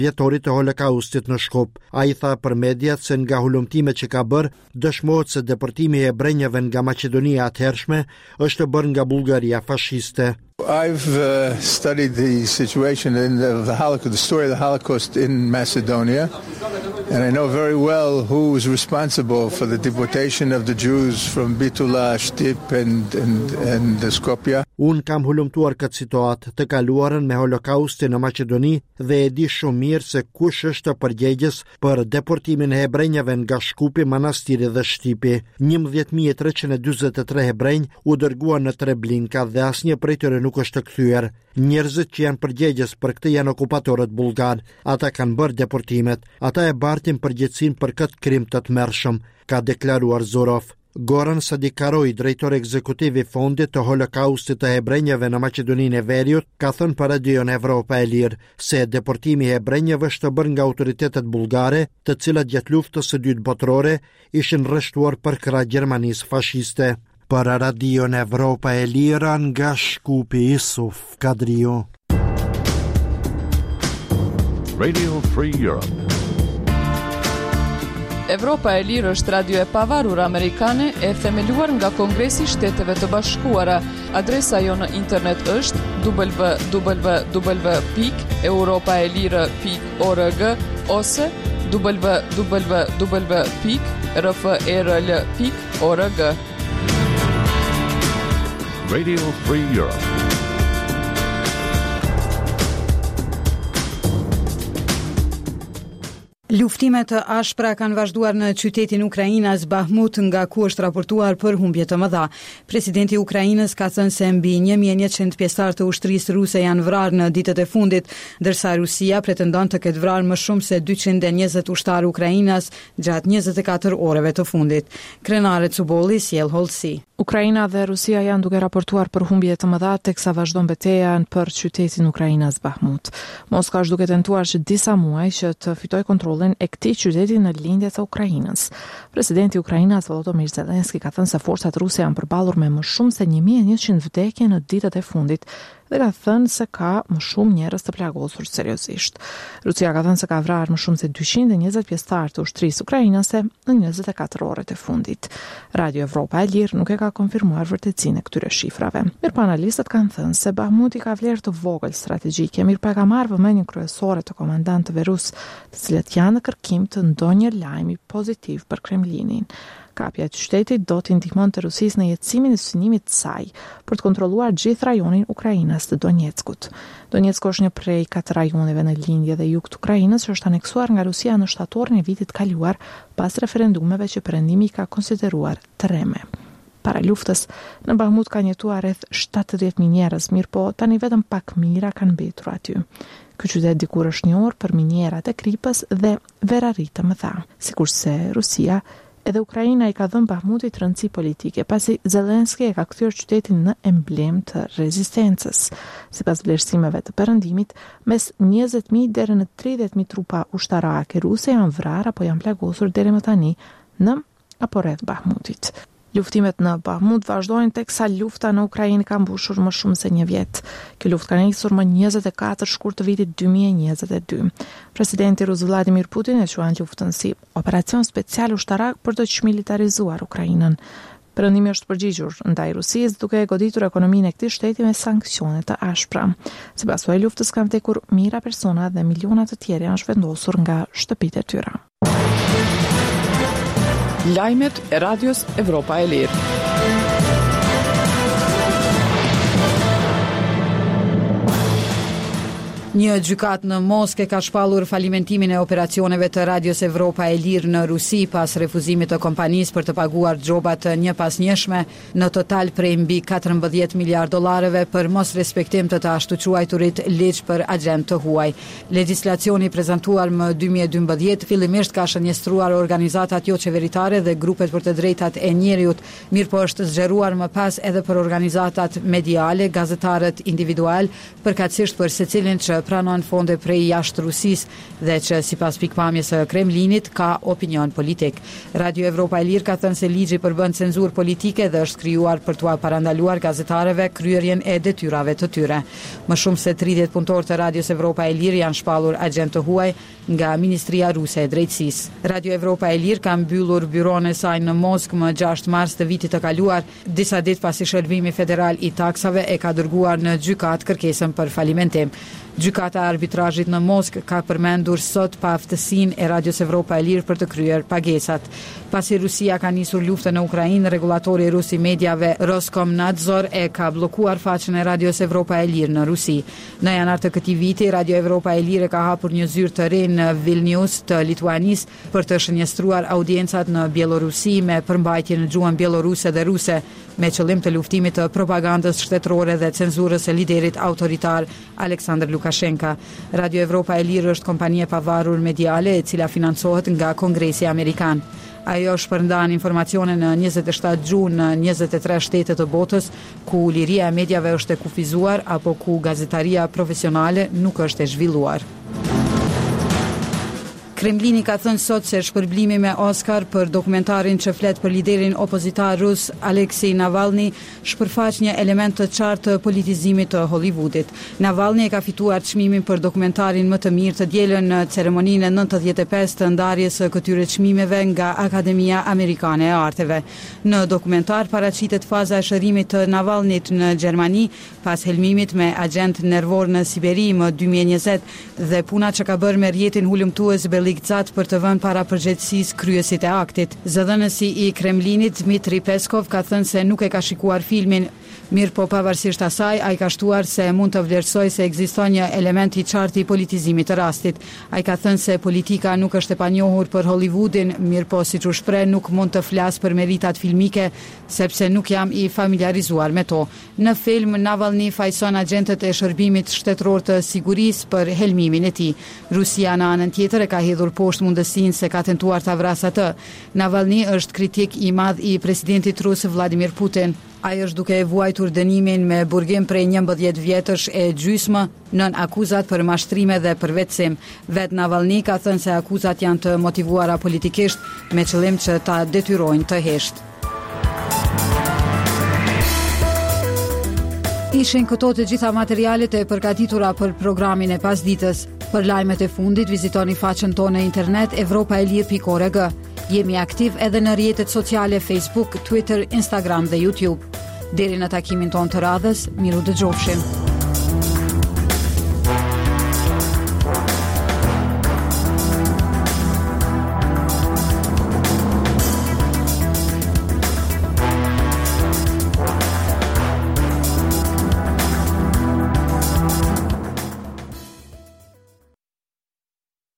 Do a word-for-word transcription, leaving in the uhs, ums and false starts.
vjetorit të Holokaustit në Shkup. Ai tha për mediat se nga hulumtimet që ka bërë, dëshmohet se deportimi i hebrejve nga Maqedonia e atëhershme është bërë nga Bullgaria fashiste. I've uh, studied the situation in the, the Holocaust, the story of the Holocaust in Macedonia, and I know very well who was responsible for the deportation of the Jews from Bitula, Shtip and, and, and Skopje. Unë kam hulumtuar këtë situatë të kaluarën me Holokaustin në Maqedoni dhe e di shumë mirë se kush është përgjegjës për deportimin e hebrejve nga Shkupi, Manastiri dhe Shtipi. njëmbëdhjetë mijë e treqind e dyzet e tre hebrejnë u dërguan në Treblinka dhe asnjë prej tyre nuk është të kthyer. Njerëzit që janë përgjegjës për këtë janë okupatorët bullgar. Ata kanë bërë deportimet. Ata e bartin përgjegjësinë për këtë krim të tmerrshëm, ka deklaruar Zorov. Goran Sadikaroj, drejtori ekzekutiv i Fondit të Holokaustit të hebrejve në Maqedoninë e Veriut, ka thënë për Radion Evropa e Lirë se deportimi i hebrejve është bërë nga autoritetet bullgare, të cilat gjatë luftës së dytë botërore ishin rreshtuar për krah Gjermanisë fashiste. Për Radion Evropa e Lira nga Shkupi, Isuf Kadriu. Radio Free Europe. Evropa e Lirë është radio e pavarur amerikane e themeluar nga Kongresi i Shteteve të Bashkuara. Adresa jo në internet është w w w pikë europaelire pikë org ose w w w pikë r f e r l pikë org. Radio Free Europe. Luftimet të ashpra kanë vazhduar në qytetin Ukrainas Bahmut, nga ku është raportuar për humbje të mëdha. Presidenti i Ukrainës ka thënë se mbi një mijë e njëqind pjesëtar të ushtrisë ruse janë vrarë në ditët e fundit, ndërsa Rusia pretendon të ketë vrarë më shumë se dyqind e njëzet ushtarë Ukrainas gjatë njëzet e katër orëve të fundit. Krenare Cubolli sjell hollësi. Ukraina dhe Rusia janë duke raportuar për humbje të mëdha teksa vazhdon betejë për qytetin Ukrainas Bahmut. Moska është duke tentuar që disa muaj që të fitojë kontrollin e këtij qyteti në lindje të Ukrainës. Presidenti i Ukrainës Volodymyr Zelensky ka thënë se forcat ruse janë përballur me më shumë se një mijë e njëqind vdekje në ditët e fundit dhe ka thënë se ka më shumë njerëz të plagosur seriozisht. Rusia ka thënë se ka vrarë më shumë se dyqind e njëzet pjesëtar të ushtrisë ukrainase në njëzet e katër orët e fundit. Radio Evropa e Lirë nuk e ka konfirmuar vërtetësinë e këtyre shifrave. Mirë, analistët kanë thënë se Bahmuti ka vlerë të vogël strategjike, mirë pa ka marrë vëmendjen kryesore të komandantëve rus, të cilët janë në kërkim të ndonjë lajmi pozitiv për Kremlinin. Kapja e qytetit do të ndihmonte Rusisë në jetësimin e synimit të saj për të kontrolluar gjithë rajonin Ukrainas të Donjeckut. Donjecku është një prej katër rajoneve në lindje dhe jug të Ukrainës që është aneksuar nga Rusia në shtatorin e vitit kaluar pas referendumeve që perëndimi ka konsideruar tërreme. Para luftës, në Bahmut kanë jetuar rreth shtatëdhjetë mijë njerëz, mirë po tani vetëm pak mijëra kanë mbetur aty. Ky qytet dikur është njohur për minierat e kripës dhe veraritë të mëdha. Sikurse Rusia, edhe Ukraina i ka dhënë Bahmutit rëndësi politike, pasi Zelensky e ka kthyer qytetin në emblem të rezistencës. Sipas vlerësimeve të perëndimit, mes njëzet mijë deri në tridhjetë mijë trupa ushtarake ruse janë vrarë apo janë plagosur deri më tani në apo rreth Bahmutit. Luftimet në Bahmut vazhdojnë teksa lufta në Ukrainë ka mbushur më shumë se një vjet. Kjo luftë ka nisur më njëzet e katër shkurt të vitit dy mijë e njëzet e dy. Presidenti rus Vladimir Putin e quan luftën si operacion special ushtarak për të çmilitarizuar Ukrainën. Perëndimi është përgjigjur ndaj Rusisë duke e goditur ekonominë e këtij shteti me sanksione të ashpra. Sipas së luftës kanë vdekur mijëra persona dhe miliona të tjerë janë zhvendosur nga shtëpitë e tyre. Lajmet e Radios Evropa e Lirë. Një gjykat në Moskë ka shpallur falimentimin e operacioneve të Radios Evropa e Lirë në Rusi pas refuzimit të kompanisë për të paguar xhoba të njëpasnjëshme, në total prej mbi katërmbëdhjetë miliardë dollarëve për mos respektim të të ashtu quajturit ligj për agent të huaj. Legjislacioni prezantuar më dy mijë e dymbëdhjetë fillimisht ka shënjestruar organizatat jo qeveritare dhe grupet për të drejtat e njeriut, mirë po është zgjeruar më pas edhe për organizatat mediale, gazetarët individual, përkatësisht për secilin që pranon fonde prej jashtë Rusisë dhe që sipas pikpamjes së Kremlinit ka opinion politik. Radio Evropa e Lirë ka thënë se ligji përbën cenzurë politike dhe është krijuar për t'u parandaluar gazetarëve kryerjen e detyrave të tyre. Më shumë se tridhjetë punëtorë të Radios Evropa e Lirë janë shpallur agent të huaj nga Ministria Ruse e Drejtësisë. Radio Evropa e Lirë ka mbyllur byron e saj në Moskë më gjashtë mars të vitit të kaluar, disa ditë pasi Shërbimi Federal i Taksave e ka dërguar në gjykat kërkesën për falimentim. Gjykata e arbitrazhit në Moskë ka përmendur sot pa aftësinë e Radios Evropa e Lirë për të kryer pagesat. Pasi Rusia ka nisur luftën në Ukrainë, regulatori rus i mediave Roskomnadzor e ka bllokuar faqen e Radios Evropa e Lirë në Rusi. Në janar të këtij viti, Radio Evropa e Lirë ka hapur një zyrë të re në Vilnius të Lituanisë për të shënjestruar audiencat në Bielorusi me përmbajtje në gjuhën bieloruse dhe ruse, me qëllim të luftimit të propagandës shtetërore dhe cenzurës së liderit autoritar Aleksandr Lukashenka. Radio Evropa e Lirë është kompani e pavarur mediale e cila financohet nga Kongresi Amerikan. Ajo shpërndan informacione në njëzet e shtatë gjuhë në njëzet e tre shtete të botës, ku liria e mediave është e kufizuar apo ku gazetaria profesionale nuk është e zhvilluar. Kremlini ka thënë sot se shpërblimi me Oscar për dokumentarin që flet për liderin opozitar rus Aleksej Navalny shpërfaq një element të qartë të politizimit të Hollywoodit. Navalny e ka fituar çmimin për dokumentarin më të mirë të dielën në ceremoninë e nëntëdhjetë e pesë të ndarjes së këtyre çmimeve nga Akademia Amerikane e Arteve. Në dokumentar paraqitet faza e shërimit të Navalnyt në Gjermani pas helmimit me agent nervor në Siberi më dy mijë e njëzet dhe puna që ka bërë me rjetin hulumtues Beligzat për të vënë para përgjegjësisë kryesit e aktit. Zëdhënësi i Kremlinit Dmitri Peskov ka thënë se nuk e ka shikuar filmin, mirë po pavarësisht asaj, ai ka shtuar se mund të vlerësoj se ekziston një element i qartë i politizimit të rastit. Ai ka thënë se politika nuk është e panjohur për Hollywoodin, mirë po siç u shpreh nuk mund të flas për meritat filmike sepse nuk jam i familiarizuar me to. Në film Navalny fajson agentët e shërbimit shtetëror të sigurisë për helmimin e tij. Rusia në anën tjetër e ka hedhur poshtë mundësinë se ka tentuar ta vrasë atë. Navalny është kritik i madh i presidentit rus Vladimir Putin. Ai është duke e vuajtur dënimin me burgim prej njëmbëdhjetë vjetësh e gjysmë nën akuzat për mashtrime dhe përvetësim. Vet Navalny ka thënë se akuzat janë të motivuara politikisht me qëllim që ta detyrojnë të heshtë. Ishin këto të gjitha materialet e përgatitura për programin e pasditës. Për lajmet e fundit vizitoni faqen tonë në internet evropaelir pikë org. Jemi aktiv edhe në rrjetet sociale Facebook, Twitter, Instagram dhe YouTube. Deri në takimin tonë të radhës, miru dëgjofshim.